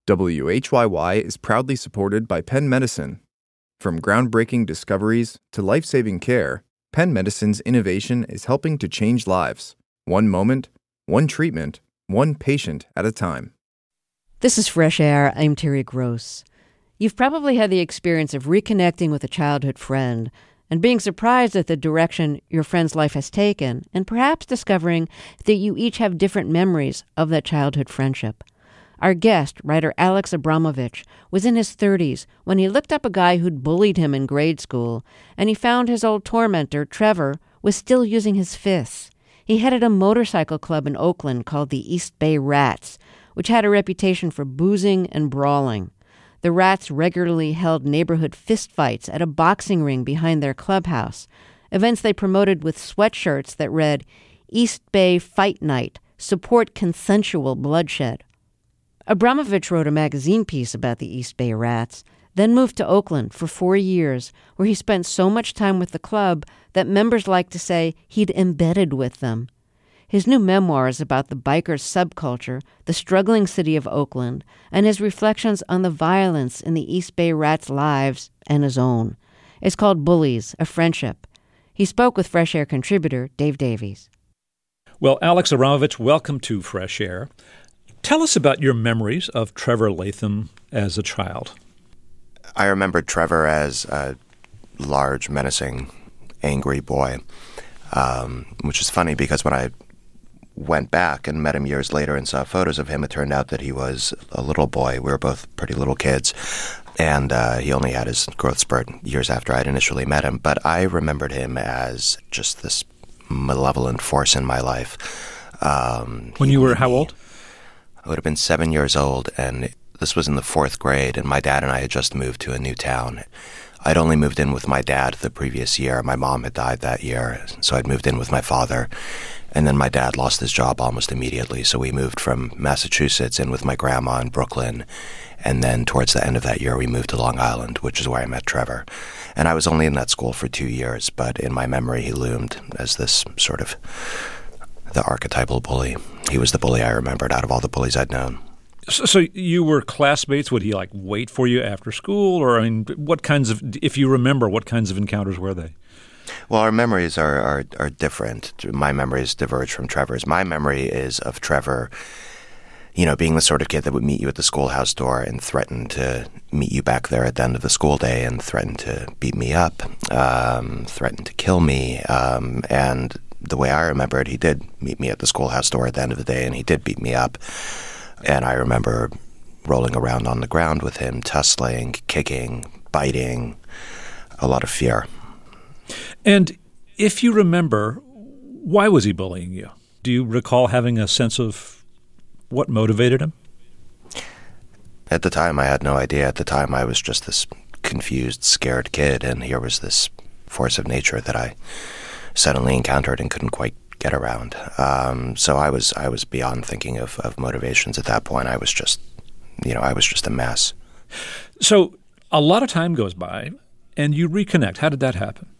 WHYY is proudly supported by Penn Medicine. From groundbreaking discoveries to life-saving care, Penn Medicine's innovation is helping to change lives. One moment, one treatment, one patient at a time. This is Fresh Air. I'm Terry Gross. You've probably had the experience of reconnecting with a childhood friend and being surprised at the direction your friend's life has taken, and perhaps discovering that you each have different memories of that childhood friendship. Our guest, writer Alex Abramovich, was in his 30s when he looked up a guy who'd bullied him in grade school, and he found his old tormentor, Trevor, was still using his fists. He headed a motorcycle club in Oakland called the East Bay Rats, which had a reputation for boozing and brawling. The Rats regularly held neighborhood fistfights at a boxing ring behind their clubhouse, events they promoted with sweatshirts that read, "East Bay Fight Night, support consensual bloodshed." Abramovich wrote a magazine piece about the East Bay Rats, then moved to Oakland for 4 years, where he spent so much time with the club that members like to say he'd embedded with them. His new memoir is about the bikers' subculture, the struggling city of Oakland, and his reflections on the violence in the East Bay Rats' lives and his own. It's called Bullies, A Friendship. He spoke with Fresh Air contributor Dave Davies. Well, Alex Abramovich, welcome to Fresh Air. Tell us about your memories of Trevor Latham as a child. I remember Trevor as a large, menacing, angry boy, which is funny because when I went back and met him years later and saw photos of him, it turned out that he was a little boy. We were both pretty little kids, and he only had his growth spurt years after I'd initially met him. But I remembered him as just this malevolent force in my life. When you were how old? I would have been 7 years old, and this was in the 4th grade, and my dad and I had just moved to a new town. I'd only moved in with my dad the previous year. My mom had died that year, so I'd moved in with my father. And then my dad lost his job almost immediately, so we moved from Massachusetts in with my grandma in Brooklyn. And then towards the end of that year, we moved to Long Island, which is where I met Trevor. And I was only in that school for 2 years, but in my memory, he loomed as this sort of the archetypal bully. He was the bully I remembered out of all the bullies I'd known. So you were classmates? Would he wait for you after school? Or what kinds of, if you remember, what kinds of encounters were they? Well, our memories are different. My memories diverge from Trevor's. My memory is of Trevor, being the sort of kid that would meet you at the schoolhouse door and threaten to meet you back there at the end of the school day and threaten to beat me up, threaten to kill me. And the way I remember it, he did meet me at the schoolhouse door at the end of the day, and he did beat me up. And I remember rolling around on the ground with him, tussling, kicking, biting, a lot of fear. And if you remember, why was he bullying you? Do you recall having a sense of what motivated him? At the time, I had no idea. At the time, I was just this confused, scared kid, and here was this force of nature that I suddenly encountered and couldn't quite get around. So I was beyond thinking of motivations at that point. I was just a mess. So a lot of time goes by, and you reconnect. How did that happen?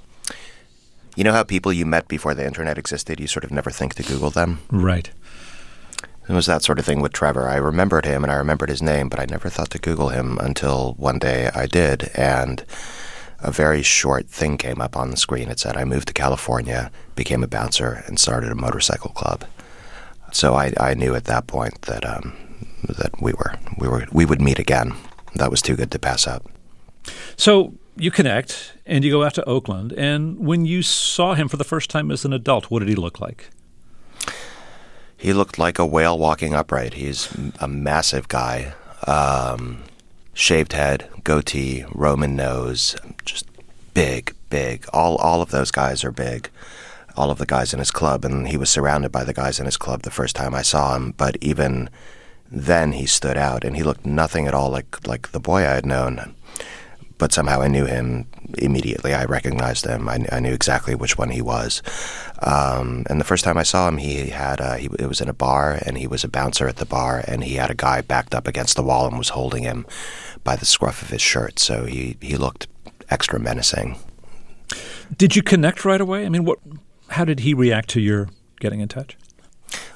You know how people you met before the internet existed, you sort of never think to Google them? Right. It was that sort of thing with Trevor. I remembered him and I remembered his name, but I never thought to Google him until one day I did, and a very short thing came up on the screen. It said, I moved to California, became a bouncer, and started a motorcycle club. So I knew at that point that we would meet again. That was too good to pass up. So you connect, and you go out to Oakland, and when you saw him for the first time as an adult, what did he look like? He looked like a whale walking upright. He's a massive guy. Shaved head, goatee, Roman nose, just big. All of those guys are big. All of the guys in his club, and he was surrounded by the guys in his club the first time I saw him. But even then, he stood out, and he looked nothing at all like the boy I had known. But somehow I knew him immediately. I recognized him. I knew exactly which one he was. And the first time I saw him, it was in a bar, and he was a bouncer at the bar, and he had a guy backed up against the wall and was holding him by the scruff of his shirt. So he looked extra menacing. Did you connect right away? How did he react to your getting in touch?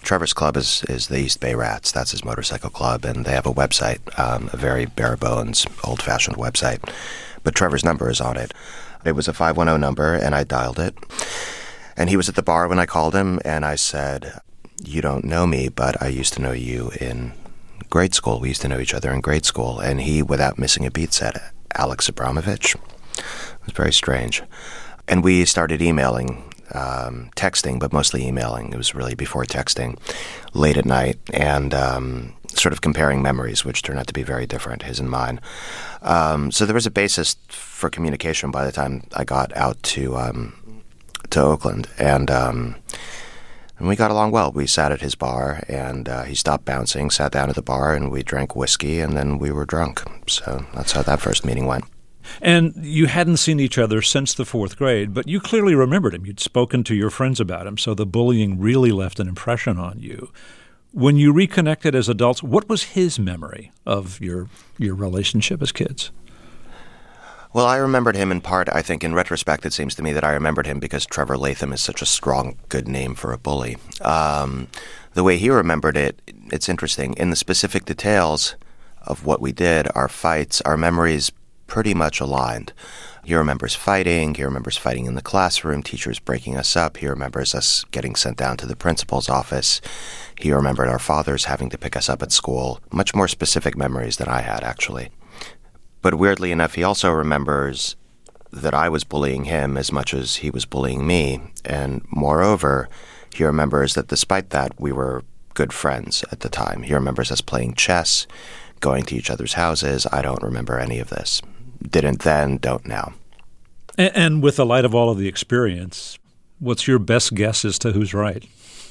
Trevor's club is the East Bay Rats. That's his motorcycle club, and they have a website, a very bare-bones, old-fashioned website. But Trevor's number is on it. It was a 510 number, and I dialed it. And he was at the bar when I called him, and I said, "You don't know me, but I used to know you in grade school. We used to know each other in grade school." And he, without missing a beat, said, "Alex Abramovich?" It was very strange. And we started emailing, texting, but mostly emailing. It was really before texting, late at night, and sort of comparing memories, which turned out to be very different, his and mine. So there was a basis for communication by the time I got out to Oakland, and we got along well. We sat at his bar, and he stopped bouncing, sat down at the bar, and we drank whiskey, and then we were drunk. So that's how that first meeting went. And you hadn't seen each other since the fourth grade, but you clearly remembered him. You'd spoken to your friends about him, so the bullying really left an impression on you. When you reconnected as adults, what was his memory of your relationship as kids? Well, I remembered him in part. I think in retrospect, it seems to me that I remembered him because Trevor Latham is such a strong, good name for a bully. The way he remembered it, it's interesting. In the specific details of what we did, our fights, our memories pretty much aligned. He remembers fighting. He remembers fighting in the classroom, teachers breaking us up. He remembers us getting sent down to the principal's office. He remembered our fathers having to pick us up at school. Much more specific memories than I had, actually. But weirdly enough, he also remembers that I was bullying him as much as he was bullying me. And moreover, he remembers that despite that, we were good friends at the time. He remembers us playing chess, going to each other's houses. I don't remember any of this. Didn't then, don't now. And with the light of all of the experience, what's your best guess as to who's right?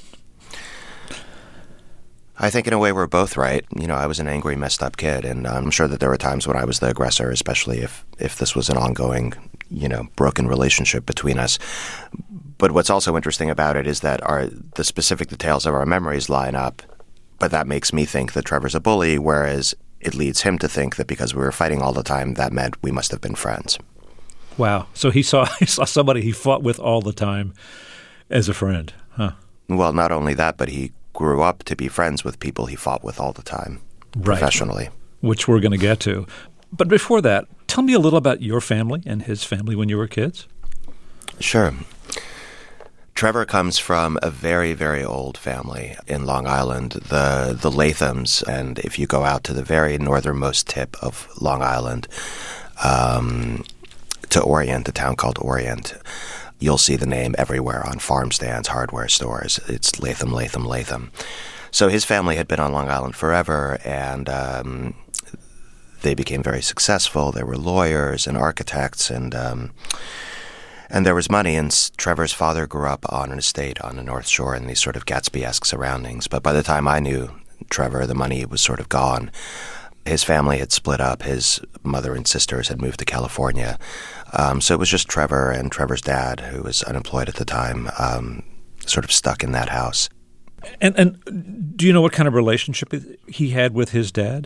I think in a way we're both right. You know, I was an angry, messed up kid, and I'm sure that there were times when I was the aggressor, especially if this was an ongoing, broken relationship between us. But what's also interesting about it is that the specific details of our memories line up, but that makes me think that Trevor's a bully, whereas it leads him to think that because we were fighting all the time, that meant we must have been friends. Wow. So he saw somebody he fought with all the time as a friend, huh? Well, not only that, but he grew up to be friends with people he fought with all the time, professionally. Which we're going to get to. But before that, tell me a little about your family and his family when you were kids. Sure. Trevor comes from a very, very old family in Long Island, the Lathams. And if you go out to the very northernmost tip of Long Island, to Orient, a town called Orient, you'll see the name everywhere on farm stands, hardware stores. It's Latham, Latham, Latham. So his family had been on Long Island forever, and they became very successful. They were lawyers and architects, and there was money. And Trevor's father grew up on an estate on the North Shore in these sort of Gatsby-esque surroundings. But by the time I knew Trevor, the money was sort of gone. His family had split up. His mother and sisters had moved to California. So it was just Trevor and Trevor's dad, who was unemployed at the time, sort of stuck in that house. And do you know what kind of relationship he had with his dad?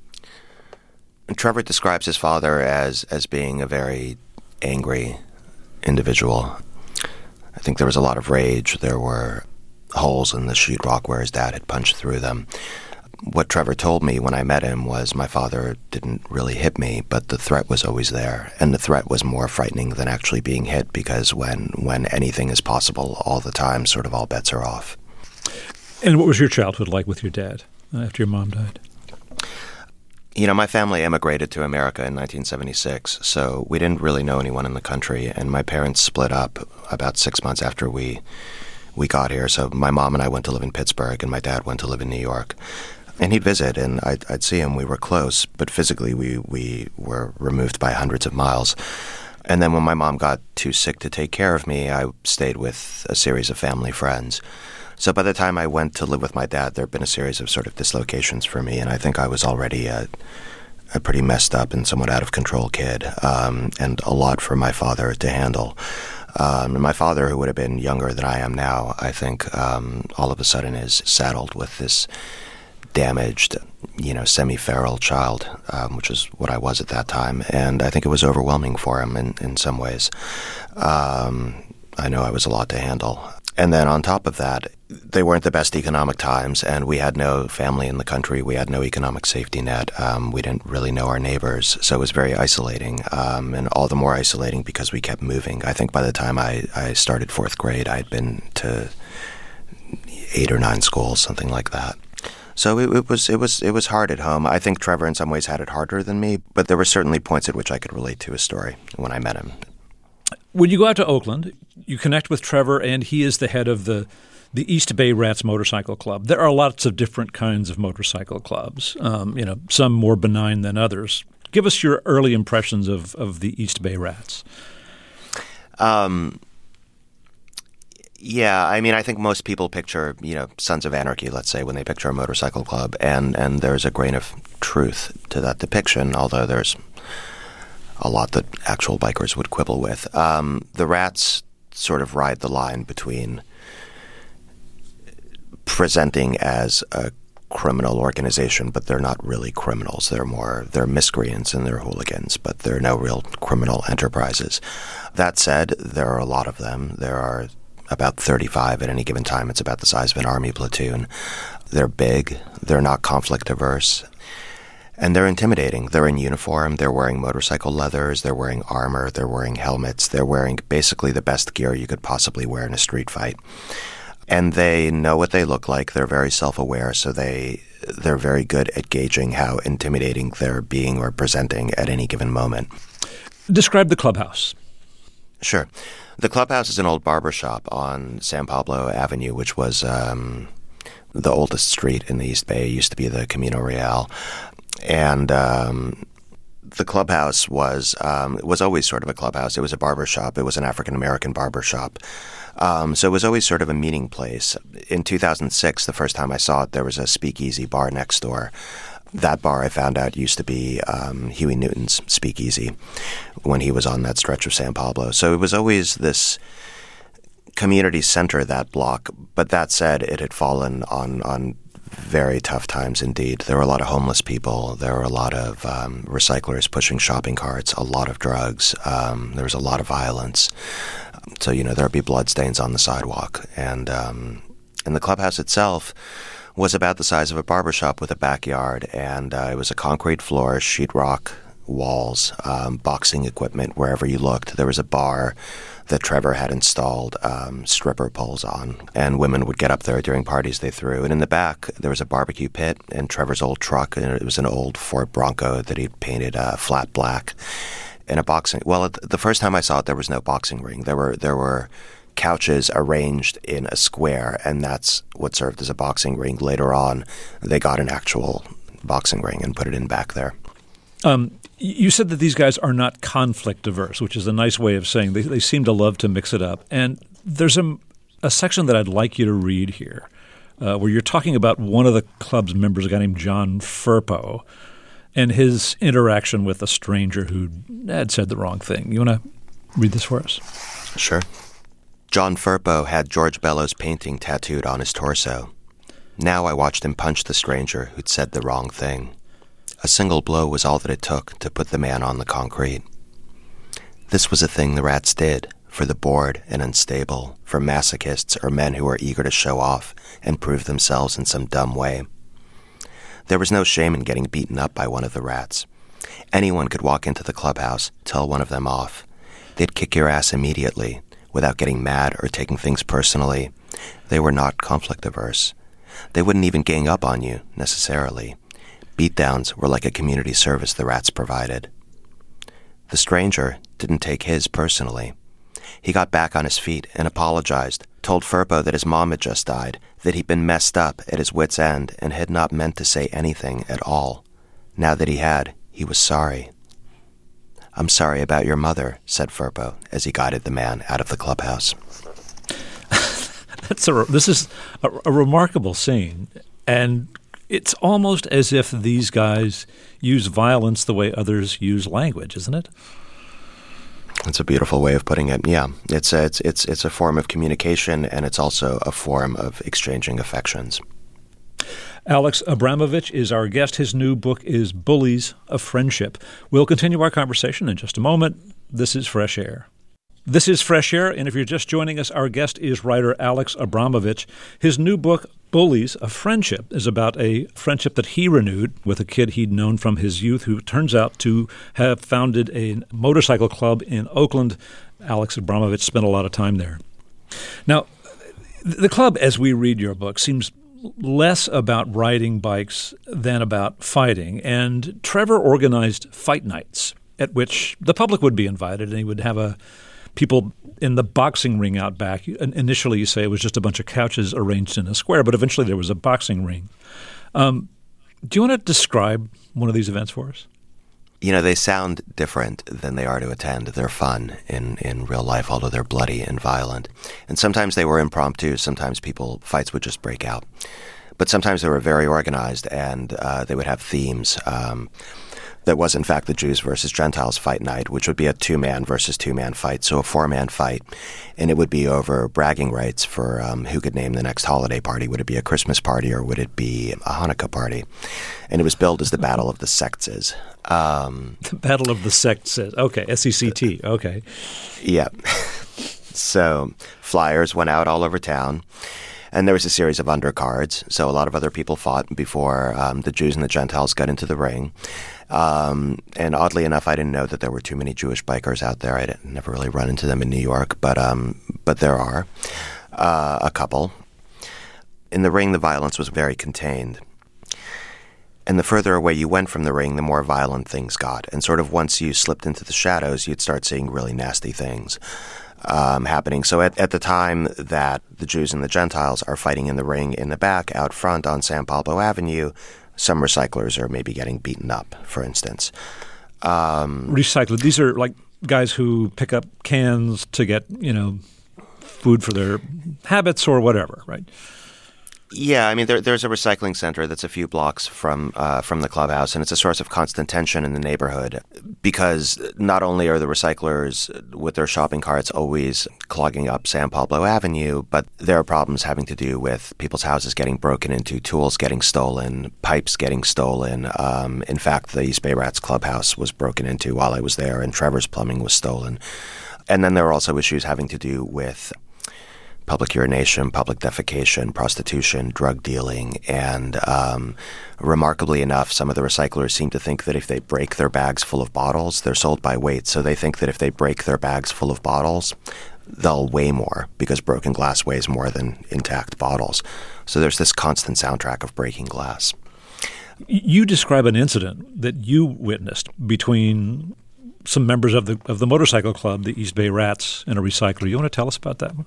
And Trevor describes his father as being a very angry individual. I think there was a lot of rage. There were holes in the sheetrock where his dad had punched through them. What Trevor told me when I met him was my father didn't really hit me, but the threat was always there. And the threat was more frightening than actually being hit, because when anything is possible all the time, sort of all bets are off. And what was your childhood like with your dad after your mom died? My family emigrated to America in 1976, so we didn't really know anyone in the country, and my parents split up about 6 months after we got here. So my mom and I went to live in Pittsburgh, and my dad went to live in New York. And he'd visit, and I'd see him. We were close, but physically we were removed by hundreds of miles. And then when my mom got too sick to take care of me, I stayed with a series of family friends. So by the time I went to live with my dad, there had been a series of sort of dislocations for me, and I think I was already a pretty messed up and somewhat out of control kid, and a lot for my father to handle. And my father, who would have been younger than I am now, I think all of a sudden is saddled with this damaged, semi-feral child, which is what I was at that time. And I think it was overwhelming for him in some ways. I know I was a lot to handle. And then on top of that, they weren't the best economic times, and we had no family in the country. We had no economic safety net. We didn't really know our neighbors, so it was very isolating, and all the more isolating because we kept moving. I think by the time I started fourth grade, I'd been to 8 or 9 schools, something like that. So it was hard at home. I think Trevor in some ways had it harder than me, but there were certainly points at which I could relate to his story when I met him. When you go out to Oakland, you connect with Trevor, and he is the head of the East Bay Rats Motorcycle Club. There are lots of different kinds of motorcycle clubs, some more benign than others. Give us your early impressions of the East Bay Rats. Yeah, I mean, I think most people picture, Sons of Anarchy, let's say, when they picture a motorcycle club, and there's a grain of truth to that depiction, although there's a lot that actual bikers would quibble with. The Rats sort of ride the line between presenting as a criminal organization, but they're not really criminals. They're miscreants and they're hooligans, but they're no real criminal enterprises. That said, there are a lot of them. There are about 35 at any given time. It's about the size of an army platoon. They're big. They're not conflict averse. And they're intimidating. They're in uniform. They're wearing motorcycle leathers. They're wearing armor. They're wearing helmets. They're wearing basically the best gear you could possibly wear in a street fight. And they know what they look like. They're very self-aware, so they're very good at gauging how intimidating they're being or presenting at any given moment. Describe the clubhouse. Sure. The clubhouse is an old barber shop on San Pablo Avenue, which was the oldest street in the East Bay. It used to be the Camino Real. And the clubhouse was always sort of a clubhouse. It was a barber shop. It was an African-American barber shop. So it was always sort of a meeting place. In 2006, the first time I saw it, there was a speakeasy bar next door. That bar, I found out, used to be Huey Newton's speakeasy when he was on that stretch of San Pablo. So it was always this community center, that block. But that said, it had fallen on very tough times indeed. There were a lot of homeless people. There were a lot of recyclers pushing shopping carts, a lot of drugs. There was a lot of violence. So, there would be bloodstains on the sidewalk. And the clubhouse itself was about the size of a barbershop with a backyard, and it was a concrete floor, sheetrock walls, boxing equipment wherever you looked. There was a bar that Trevor had installed stripper poles on, and women would get up there during parties they threw. And in the back, there was a barbecue pit and Trevor's old truck, and it was an old Ford Bronco that he'd painted flat black. And a boxing. Well, the first time I saw it, there was no boxing ring. There were couches arranged in a square, and that's what served as a boxing ring. Later on, they got an actual boxing ring and put it in back there. You said that these guys are not conflict averse, which is a nice way of saying they seem to love to mix it up. And there's a section that I'd like you to read here where you're talking about one of the club's members, a guy named John Firpo, and his interaction with a stranger who had said the wrong thing. You want to read this for us? Sure. John Firpo had George Bellows' painting tattooed on his torso. Now I watched him punch the stranger who'd said the wrong thing. A single blow was all that it took to put the man on the concrete. This was a thing the Rats did, for the bored and unstable, for masochists or men who were eager to show off and prove themselves in some dumb way. There was no shame in getting beaten up by one of the Rats. Anyone could walk into the clubhouse, tell one of them off. They'd kick your ass immediately, without getting mad or taking things personally. They were not conflict averse. They wouldn't even gang up on you, necessarily. Beatdowns were like a community service the Rats provided. The stranger didn't take his personally. He got back on his feet and apologized, told Firpo that his mom had just died, that he'd been messed up at his wit's end and had not meant to say anything at all. Now that he had, he was sorry. "I'm sorry about your mother," said Firpo as he guided the man out of the clubhouse. This is a remarkable scene, and it's almost as if these guys use violence the way others use language, isn't it? It's a beautiful way of putting it. Yeah, it's a form of communication, and it's also a form of exchanging affections. Alex Abramovich is our guest. His new book is Bullies of Friendship. We'll continue our conversation in just a moment. This is Fresh Air. This is Fresh Air, and if you're just joining us, our guest is writer Alex Abramovich. His new book, Bullies, A Friendship, is about a friendship that he renewed with a kid he'd known from his youth who turns out to have founded a motorcycle club in Oakland. Alex Abramovich spent a lot of time there. Now, the club, as we read your book, seems less about riding bikes than about fighting, and Trevor organized fight nights at which the public would be invited, and he would have people in the boxing ring out back. Initially, you say it was just a bunch of couches arranged in a square, but eventually there was a boxing ring. Do you want to describe one of these events for us? You know, they sound different than they are to attend. They're fun in real life, although they're bloody and violent. And sometimes they were impromptu. Sometimes fights would just break out. But sometimes they were very organized, and they would have themes. That was, in fact, the Jews versus Gentiles fight night, which would be a 2-man versus 2-man fight, so a 4-man fight. And it would be over bragging rights for who could name the next holiday party. Would it be a Christmas party or would it be a Hanukkah party? And it was billed as the Battle of the Sexes. The Battle of the Sexes. Okay, S-E-C-T. Okay. Yeah. So flyers went out all over town. And there was a series of undercards. So a lot of other people fought before the Jews and the Gentiles got into the ring. And oddly enough, I didn't know that there were too many Jewish bikers out there. I never really run into them in New York, but there are a couple. In the ring, the violence was very contained. And the further away you went from the ring, the more violent things got. And sort of once you slipped into the shadows, you'd start seeing really nasty things happening. So at the time that the Jews and the Gentiles are fighting in the ring in the back out front on San Pablo Avenue, some recyclers are maybe getting beaten up, for instance. Recyclers. These are like guys who pick up cans to get, food for their habits or whatever, right? Yeah, I mean, there's a recycling center that's a few blocks from the clubhouse, and it's a source of constant tension in the neighborhood because not only are the recyclers with their shopping carts always clogging up San Pablo Avenue, but there are problems having to do with people's houses getting broken into, tools getting stolen, pipes getting stolen. In fact, the East Bay Rats clubhouse was broken into while I was there, and Trevor's plumbing was stolen. And then there are also issues having to do with public urination, public defecation, prostitution, drug dealing, and remarkably enough, some of the recyclers seem to think that if they break their bags full of bottles, they're sold by weight. So they think that if they break their bags full of bottles, they'll weigh more because broken glass weighs more than intact bottles. So there's this constant soundtrack of breaking glass. You describe an incident that you witnessed between some members of the motorcycle club, the East Bay Rats, and a recycler. You want to tell us about that one?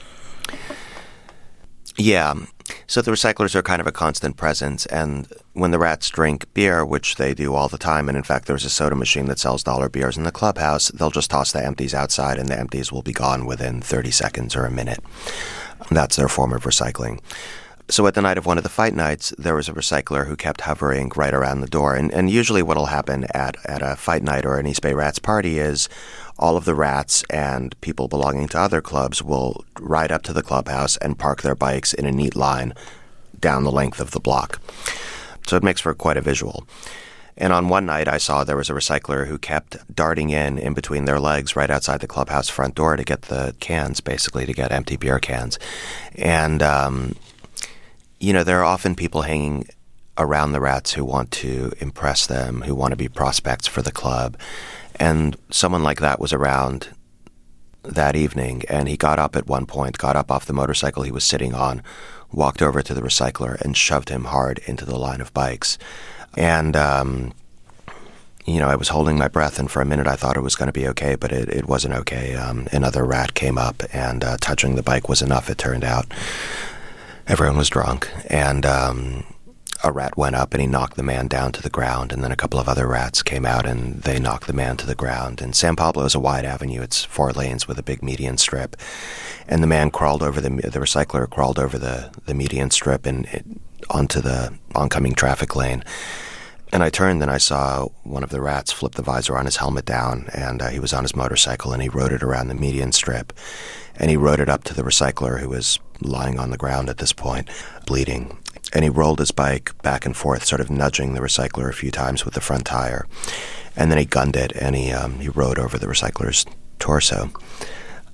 Yeah. So the recyclers are kind of a constant presence, and when the Rats drink beer, which they do all the time, and in fact there's a soda machine that sells dollar beers in the clubhouse, they'll just toss the empties outside and the empties will be gone within 30 seconds or a minute. That's their form of recycling. So at the night of one of the fight nights, there was a recycler who kept hovering right around the door. And usually what will happen at a fight night or an East Bay Rats party is all of the Rats and people belonging to other clubs will ride up to the clubhouse and park their bikes in a neat line down the length of the block. So it makes for quite a visual. And on one night, I saw there was a recycler who kept darting in between their legs right outside the clubhouse front door to get the cans, basically, to get empty beer cans. And there are often people hanging around the Rats who want to impress them, who want to be prospects for the club. And someone like that was around that evening, and he got up at one point, got up off the motorcycle he was sitting on, walked over to the recycler and shoved him hard into the line of bikes. And, I was holding my breath, and for a minute I thought it was going to be okay, but it wasn't okay. Another Rat came up, and touching the bike was enough, it turned out. Everyone was drunk, and a Rat went up and he knocked the man down to the ground, and then a couple of other Rats came out and they knocked the man to the ground. And San Pablo is a wide avenue. It's 4 lanes with a big median strip. And the man crawled over the recycler crawled over the median strip and onto the oncoming traffic lane. And I turned and I saw one of the Rats flip the visor on his helmet down, and he was on his motorcycle, and he rode it around the median strip. And he rode it up to the recycler, who was lying on the ground at this point, bleeding. And he rolled his bike back and forth, sort of nudging the recycler a few times with the front tire. And then he gunned it, and he rode over the recycler's torso.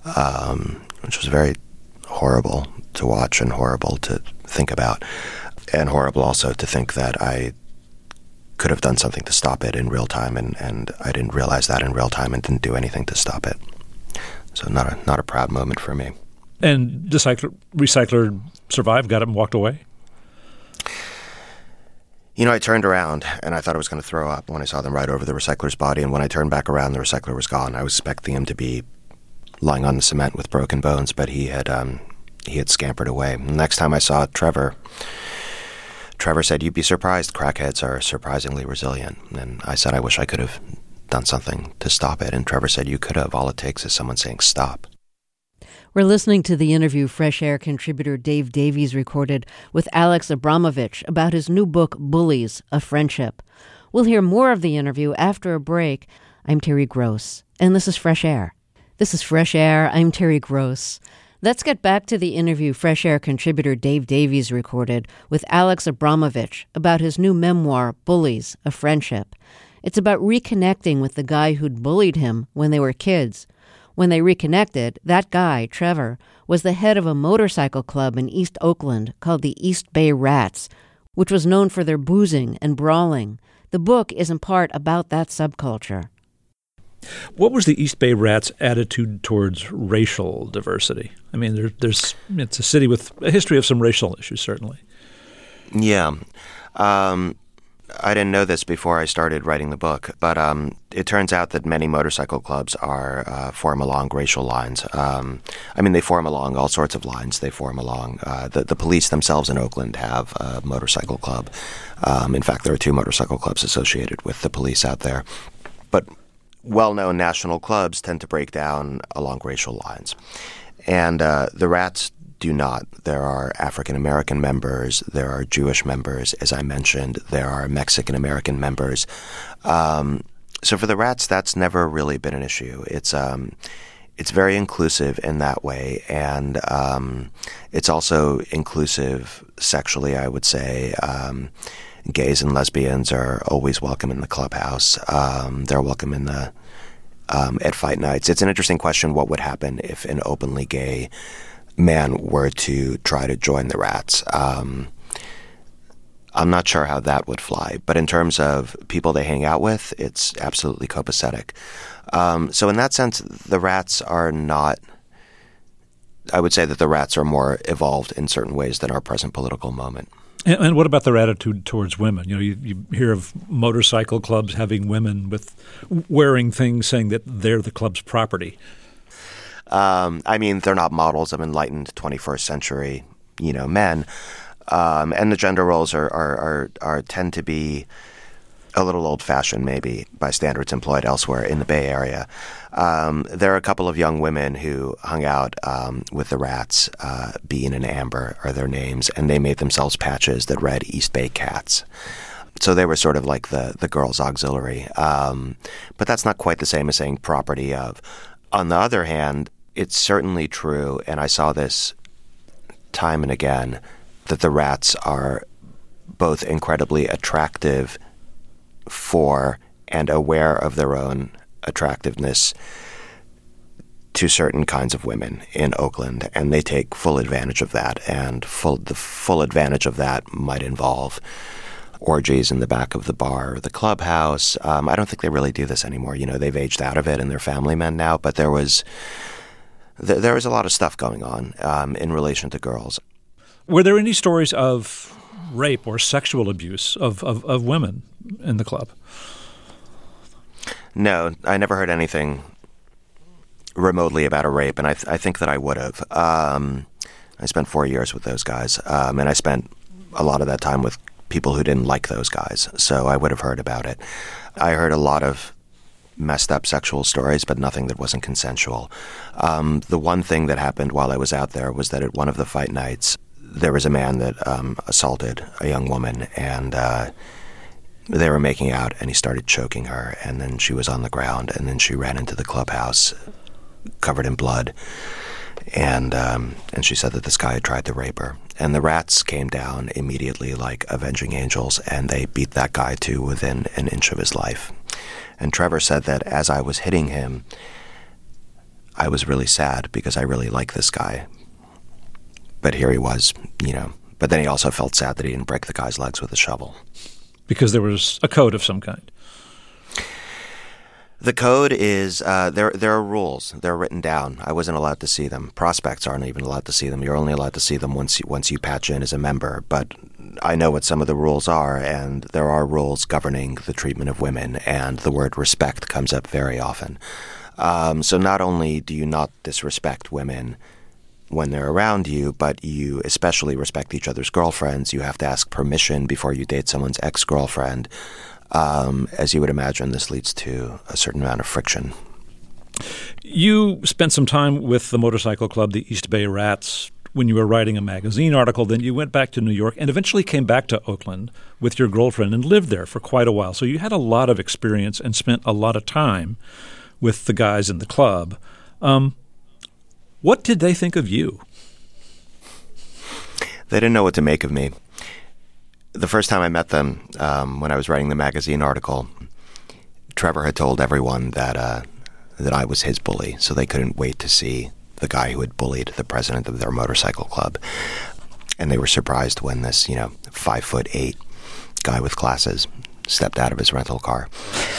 which was very horrible to watch and horrible to think about, and horrible also to think that I could have done something to stop it in real time, and I didn't realize that in real time and didn't do anything to stop it. So not a proud moment for me. And the recycler survived, got up and walked away? I turned around and I thought I was going to throw up when I saw them ride over the recycler's body, and when I turned back around, the recycler was gone. I was expecting him to be lying on the cement with broken bones, but he had scampered away. The next time I saw Trevor said, "You'd be surprised, crackheads are surprisingly resilient." And I said, "I wish I could have done something to stop it." And Trevor said, "You could have. All it takes is someone saying stop." We're listening to the interview Fresh Air contributor Dave Davies recorded with Alex Abramovich about his new book, Bullies, A Friendship. We'll hear more of the interview after a break. I'm Terry Gross, and this is Fresh Air. This is Fresh Air. I'm Terry Gross. Let's get back to the interview Fresh Air contributor Dave Davies recorded with Alex Abramovich about his new memoir, Bullies, A Friendship. It's about reconnecting with the guy who'd bullied him when they were kids. When they reconnected, that guy, Trevor, was the head of a motorcycle club in East Oakland called the East Bay Rats, which was known for their boozing and brawling. The book is in part about that subculture. What was the East Bay Rats' attitude towards racial diversity? I mean, it's a city with a history of some racial issues, certainly. Yeah. I didn't know this before I started writing the book, but it turns out that many motorcycle clubs form along racial lines. They form along all sorts of lines. They form along the police themselves in Oakland have a motorcycle club. In fact, there are 2 motorcycle clubs associated with the police out there. But well-known national clubs tend to break down along racial lines. And the Rats do not. There are African-American members, there are Jewish members, as I mentioned, there are Mexican-American members. So for the Rats, that's never really been an issue. It's very inclusive in that way, and it's also inclusive sexually, I would say. Gays and lesbians are always welcome in the clubhouse. They're welcome in the at fight nights. It's an interesting question, what would happen if an openly gay man were to try to join the Rats. I'm not sure how that would fly, but in terms of people they hang out with, it's absolutely copacetic. So in that sense, the Rats are not, I would say that the Rats are more evolved in certain ways than our present political moment. And what about their attitude towards women? You hear of motorcycle clubs having women wearing things saying that they're the club's property. They're not models of enlightened 21st century, men. And the gender roles are tend to be a little old-fashioned, maybe, by standards employed elsewhere in the Bay Area. There are a couple of young women who hung out with the Rats. Bean and Amber are their names, and they made themselves patches that read East Bay Cats. So they were sort of like the girls' auxiliary. But that's not quite the same as saying property of. On the other hand, it's certainly true, and I saw this time and again, that the Rats are both incredibly attractive for and aware of their own attractiveness to certain kinds of women in Oakland, and they take full advantage of that, and the full advantage of that might involve orgies in the back of the bar or the clubhouse. I don't think they really do this anymore. They've aged out of it and they're family men now, but there was a lot of stuff going on in relation to girls. Were there any stories of rape or sexual abuse of women in the club? No, I never heard anything remotely about a rape, and I think that I would have. I spent 4 years with those guys, and I spent a lot of that time with people who didn't like those guys, so I would have heard about it. I heard a lot of messed up sexual stories, but nothing that wasn't consensual. The one thing that happened while I was out there was that at one of the fight nights, there was a man that assaulted a young woman, and they were making out, and he started choking her, and then she was on the ground, and then she ran into the clubhouse covered in blood, and she said that this guy had tried to rape her. And the Rats came down immediately like avenging angels, and they beat that guy to within an inch of his life. And Trevor said that as I was hitting him, I was really sad because I really like this guy. But here he was, But then he also felt sad that he didn't break the guy's legs with a shovel. Because there was a code of some kind. The code is, there are rules. They're written down. I wasn't allowed to see them. Prospects aren't even allowed to see them. You're only allowed to see them once you patch in as a member. But I know what some of the rules are, and there are rules governing the treatment of women, and the word respect comes up very often. So not only do you not disrespect women when they're around you, but you especially respect each other's girlfriends. You have to ask permission before you date someone's ex-girlfriend. As you would imagine, this leads to a certain amount of friction. You spent some time with the motorcycle club, the East Bay Rats, when you were writing a magazine article. Then you went back to New York and eventually came back to Oakland with your girlfriend and lived there for quite a while. So you had a lot of experience and spent a lot of time with the guys in the club. What did they think of you? They didn't know what to make of me. The first time I met them, when I was writing the magazine article, Trevor had told everyone that I was his bully, so they couldn't wait to see the guy who had bullied the president of their motorcycle club. And they were surprised when this, 5'8" guy with glasses stepped out of his rental car.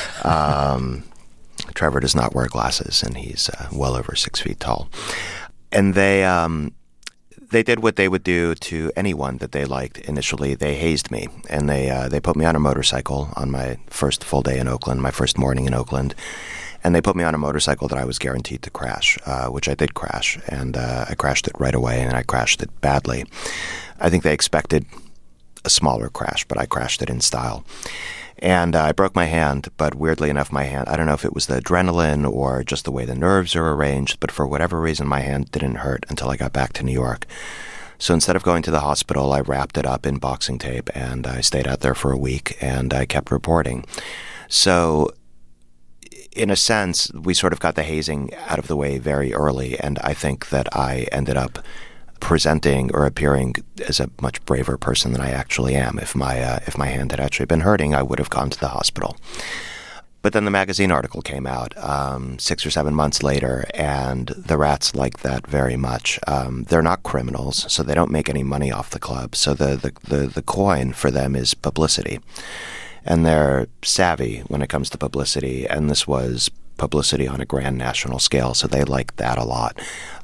Trevor does not wear glasses, and he's well over 6 feet tall. And they did what they would do to anyone that they liked. Initially, they hazed me, and they put me on a motorcycle on my first full day in Oakland, my first morning in Oakland, and they put me on a motorcycle that I was guaranteed to crash, which I did crash, and I crashed it right away, and I crashed it badly. I think they expected a smaller crash, but I crashed it in style. And I broke my hand, but weirdly enough, my hand, I don't know if it was the adrenaline or just the way the nerves are arranged, but for whatever reason, my hand didn't hurt until I got back to New York. So instead of going to the hospital, I wrapped it up in boxing tape, and I stayed out there for a week, and I kept reporting. So in a sense, we sort of got the hazing out of the way very early, and I think that I ended up presenting or appearing as a much braver person than I actually am. If my hand had actually been hurting, I would have gone to the hospital. But then the magazine article came out 6 or 7 months later, and the Rats liked that very much. They're not criminals, so they don't make any money off the club. So the coin for them is publicity. And they're savvy when it comes to publicity, and this was publicity on a grand national scale, so they liked that a lot.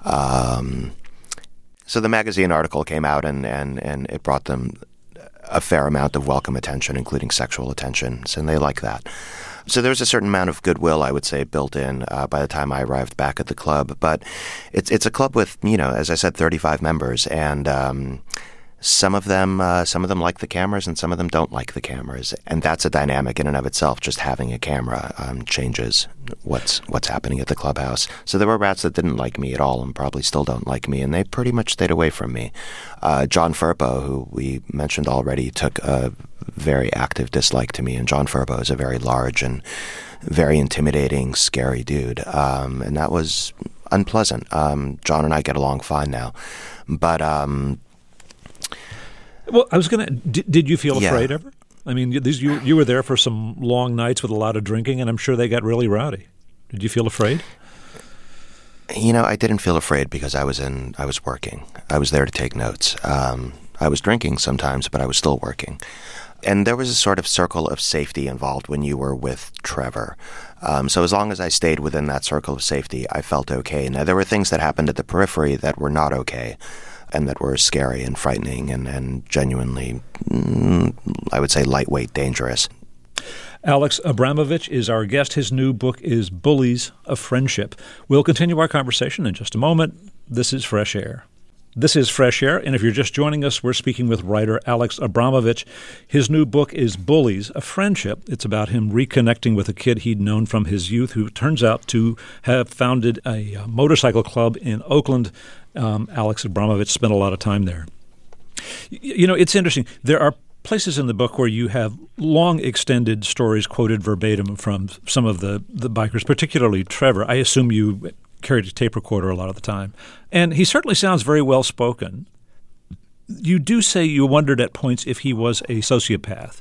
So the magazine article came out, and it brought them a fair amount of welcome attention, including sexual attentions, and they like that. So there's a certain amount of goodwill, I would say, built in by the time I arrived back at the club. But it's a club with, as I said, 35 members, and some of them like the cameras, and some of them don't like the cameras, and that's a dynamic in and of itself. Just having a camera changes what's happening at the clubhouse. So there were Rats that didn't like me at all, and probably still don't like me, and they pretty much stayed away from me. John Furbo, who we mentioned already, took a very active dislike to me, and John Furbo is a very large and very intimidating, scary dude, and that was unpleasant. John and I get along fine now, but well, I was going to. Did you feel afraid ever? I mean, you were there for some long nights with a lot of drinking, and I'm sure they got really rowdy. Did you feel afraid? I didn't feel afraid because I was working. I was there to take notes. I was drinking sometimes, but I was still working. And there was a sort of circle of safety involved when you were with Trevor. So as long as I stayed within that circle of safety, I felt okay. Now, there were things that happened at the periphery that were not okay, and that were scary and frightening and genuinely, I would say, lightweight dangerous. Alex Abramovich is our guest. His new book is Bullies, A Friendship. We'll continue our conversation in just a moment. This is Fresh Air. This is Fresh Air, and if you're just joining us, we're speaking with writer Alex Abramovich. His new book is Bullies, A Friendship. It's about him reconnecting with a kid he'd known from his youth who turns out to have founded a motorcycle club in Oakland. Alex Abramovich spent a lot of time there. It's interesting. There are places in the book where you have long extended stories quoted verbatim from some of the bikers, particularly Trevor. I assume you carried a tape recorder a lot of the time. And he certainly sounds very well-spoken. You do say you wondered at points if he was a sociopath.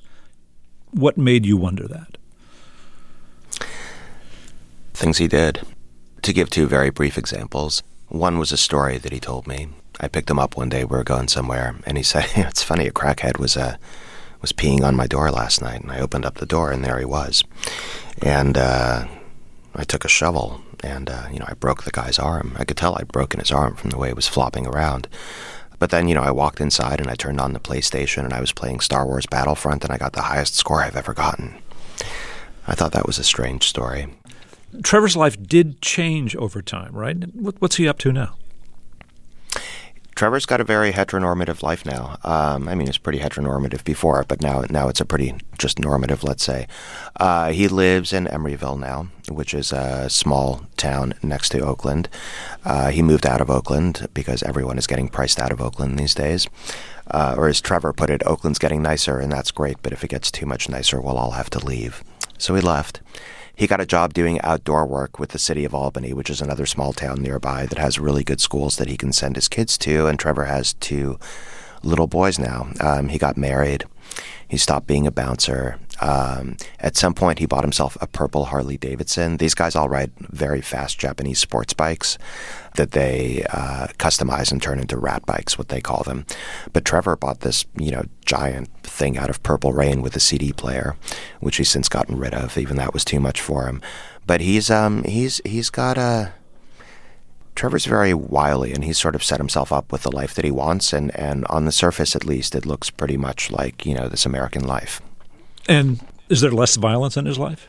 What made you wonder that? Things he did. To give two very brief examples, one was a story that he told me. I picked him up one day, we were going somewhere, and he said, it's funny, a crackhead was peeing on my door last night, and I opened up the door, and there he was. And I took a shovel, and I broke the guy's arm. I could tell I'd broken his arm from the way it was flopping around. But then, I walked inside, and I turned on the PlayStation, and I was playing Star Wars Battlefront, and I got the highest score I've ever gotten. I thought that was a strange story. Trevor's life did change over time, right? What's he up to now? Trevor's got a very heteronormative life now. It's pretty heteronormative before, but now it's a pretty just normative, let's say. He lives in Emeryville now, which is a small town next to Oakland. He moved out of Oakland because everyone is getting priced out of Oakland these days. Or as Trevor put it, Oakland's getting nicer, and that's great, but if it gets too much nicer, we'll all have to leave. So he left. He got a job doing outdoor work with the city of Albany, which is another small town nearby that has really good schools that he can send his kids to, and Trevor has 2 little boys now. He got married. He stopped being a bouncer. At some point, he bought himself a purple Harley Davidson. These guys all ride very fast Japanese sports bikes that they customize and turn into rat bikes, what they call them. But Trevor bought this, giant thing out of Purple Rain with a CD player, which he's since gotten rid of. Even that was too much for him. But he's got a... Trevor's very wily, and he's sort of set himself up with the life that he wants, and on the surface, at least, it looks pretty much like, this American life. And is there less violence in his life?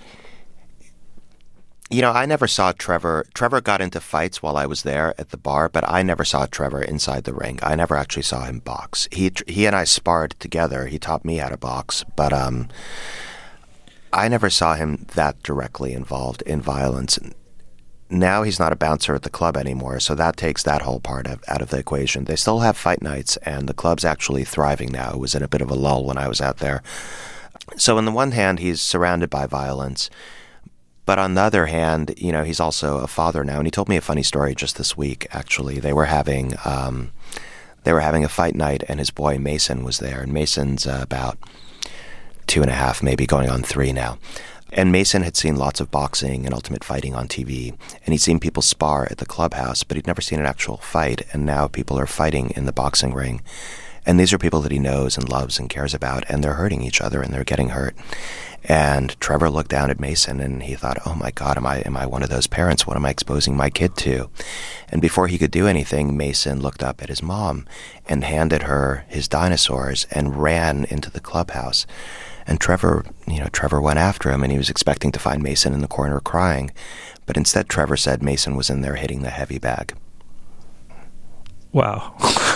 I never saw Trevor. Trevor got into fights while I was there at the bar, but I never saw Trevor inside the ring. I never actually saw him box. He and I sparred together. He taught me how to box, but I never saw him that directly involved in violence. Now he's not a bouncer at the club anymore, so that takes that whole part out of the equation. They still have fight nights, and the club's actually thriving now. It was in a bit of a lull when I was out there. So on the one hand, he's surrounded by violence, but on the other hand, he's also a father now. And he told me a funny story just this week, actually. They were having a fight night, and his boy Mason was there, and Mason's about 2.5, maybe going on 3 now. And Mason had seen lots of boxing and ultimate fighting on TV, and he'd seen people spar at the clubhouse, but he'd never seen an actual fight, and now people are fighting in the boxing ring. And these are people that he knows and loves and cares about, and they're hurting each other, and they're getting hurt. And Trevor looked down at Mason, and he thought, oh my God, am I one of those parents? What am I exposing my kid to? And before he could do anything, Mason looked up at his mom and handed her his dinosaurs and ran into the clubhouse. And Trevor went after him, and he was expecting to find Mason in the corner crying. But instead, Trevor said Mason was in there hitting the heavy bag. Wow.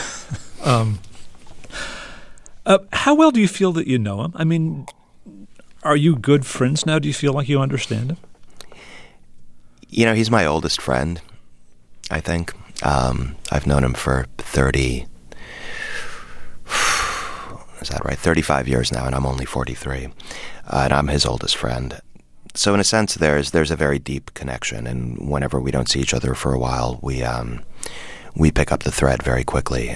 How well do you feel that you know him? I mean, are you good friends now? Do you feel like you understand him? He's my oldest friend, I think. I've known him for 35 years now, and I'm only 43. And I'm his oldest friend. So in a sense, there's a very deep connection, and whenever we don't see each other for a while, we pick up the thread very quickly.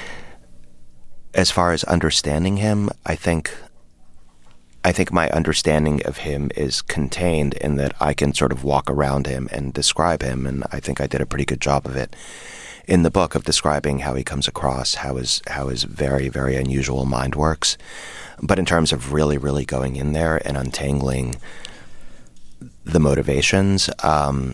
As far as understanding him, I think my understanding of him is contained in that I can sort of walk around him and describe him, and I think I did a pretty good job of it in the book, of describing how he comes across, how his very, very unusual mind works. But in terms of really, really going in there and untangling the motivations, the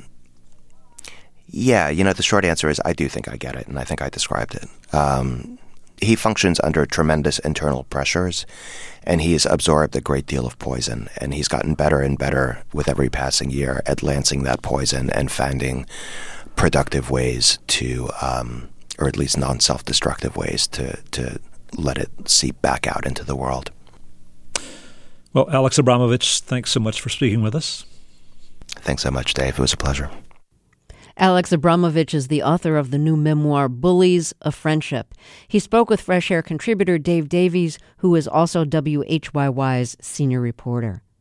short answer is I do think I get it, and I think I described it. He functions under tremendous internal pressures, and he's absorbed a great deal of poison, and he's gotten better and better with every passing year at lancing that poison and finding productive ways to, or at least non-self-destructive ways to let it seep back out into the world. Well, Alex Abramovich, thanks so much for speaking with us. Thanks so much, Dave. It was a pleasure. Alex Abramovich is the author of the new memoir, Bullies, A Friendship. He spoke with Fresh Air contributor Dave Davies, who is also WHYY's senior reporter.